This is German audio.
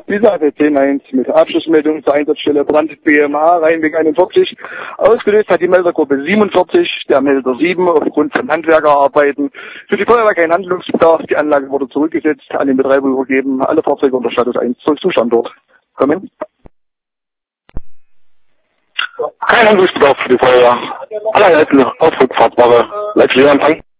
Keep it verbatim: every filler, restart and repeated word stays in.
Wiesate zehn eins mit Abschlussmeldung zur Einsatzstelle Brand B M H Rheinweg einundvierzig. Ausgelöst hat die Meldergruppe siebenundvierzig, der Melder sieben, aufgrund von Handwerkerarbeiten. Für die Feuerwehr kein Handlungsbedarf, die Anlage wurde zurückgesetzt, an den Betreiber übergeben, alle Fahrzeuge unter Status eins zurück zum Standort. Kommen. Kein Handlungsbedarf für die Feuerwehr. Alle Einheiten auf Rückfahrtware. Leitstelle Empfang.